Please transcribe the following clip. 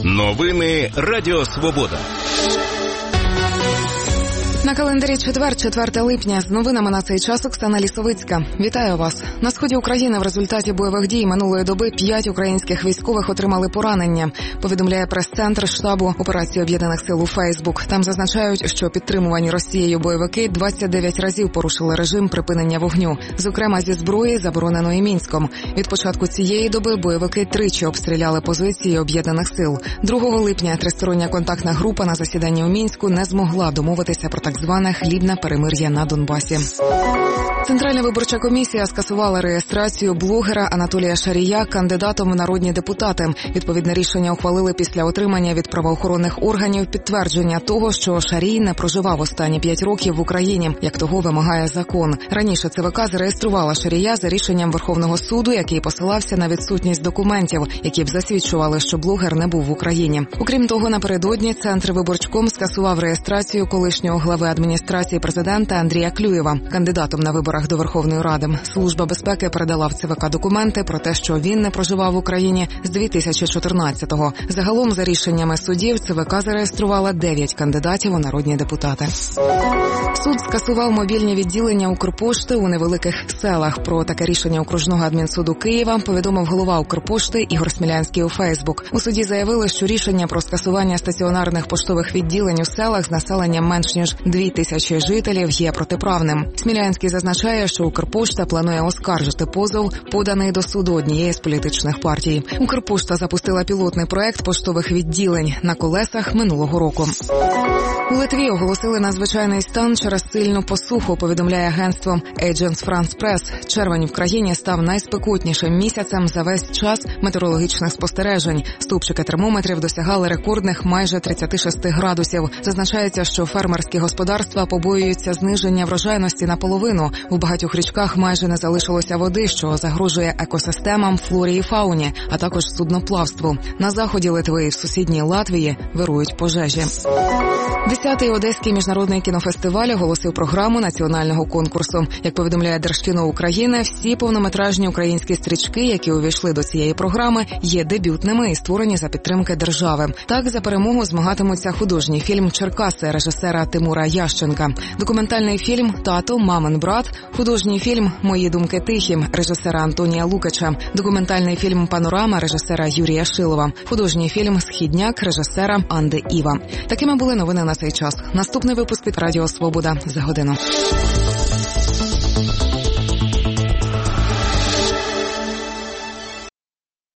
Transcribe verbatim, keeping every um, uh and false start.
Новини Радіо Свобода. На календарі четвер, четверте липня. З новинами на цей час Оксана Лісовицька. Вітаю вас. На сході України в результаті бойових дій минулої доби п'ять українських військових отримали поранення. Повідомляє прес-центр штабу операції Об'єднаних сил у Фейсбук. Там зазначають, що підтримувані Росією бойовики двадцять дев'ять разів порушили режим припинення вогню. Зокрема, зі зброї, забороненої Мінськом. Від початку цієї доби бойовики тричі обстріляли позиції Об'єднаних сил. другого липня тристороння контактна група на засіданні у Мінську не змогла домовитися про так зване хлібне перемир'я на Донбасі. Центральна виборча комісія скасувала реєстрацію блогера Анатолія Шарія кандидатом в народні депутати. Відповідне рішення ухвалили після отримання від правоохоронних органів підтвердження того, що Шарій не проживав останні п'ять років в Україні, як того вимагає закон. Раніше ЦВК зареєструвала Шарія за рішенням Верховного суду, який посилався на відсутність документів, які б засвідчували, що блогер не був в Україні. Окрім того, напередодні Центр виборчком скасував реєстрацію колишнього глави адміністрації президента Андрія Клюєва кандидатом на виборах до Верховної Ради. Служба безпеки передала в ЦВК документи про те, що він не проживав в Україні з дві тисячі чотирнадцятого. Загалом, за рішеннями судів, ЦВК зареєструвала дев'ять кандидатів у народні депутати. Суд скасував мобільні відділення Укрпошти у невеликих селах. Про таке рішення окружного адмінсуду Києва повідомив голова Укрпошти Ігор Смілянський у Фейсбук. У суді заявили, що рішення про скасування стаціонарних поштових відділень у селах з населенням менш ніж дві тисячі жителів є протиправним. Смілянський зазначає, що Укрпошта планує оскаржити позов, поданий до суду однієї з політичних партій. Укрпошта запустила пілотний проект поштових відділень на колесах минулого року. У Литві оголосили надзвичайний стан через сильну посуху, повідомляє агентство Agence France Press. Червень в країні став найспекотнішим місяцем за весь час метеорологічних спостережень. Стовпчики термометрів досягали рекордних майже тридцять шість градусів. Зазначається, що фермерські господарства побоюються зниження врожайності наполовину. У багатьох річках майже не залишилося води, що загрожує екосистемам, флорі і фауні, а також судноплавству. На заході Литви і в сусідній Латвії вирують пожежі. Десятий Одеський міжнародний кінофестиваль оголосив програму національного конкурсу. Як повідомляє Держкіно України, всі повнометражні українські стрічки, які увійшли до цієї програми, є дебютними і створені за підтримки держави. Так, за перемогу змагатимуться художній фільм «Черкаси» режисера Тимура Ященка, документальний фільм «Тато, мамин брат», художній фільм «Мої думки тихі» режисера Антонія Лукача, документальний фільм «Панорама» режисера Юрія Шилова, художній фільм «Східняк» режисера Анди Іва. Такими були новини на цей час. Наступний випуск від Радіо Свобода за годину.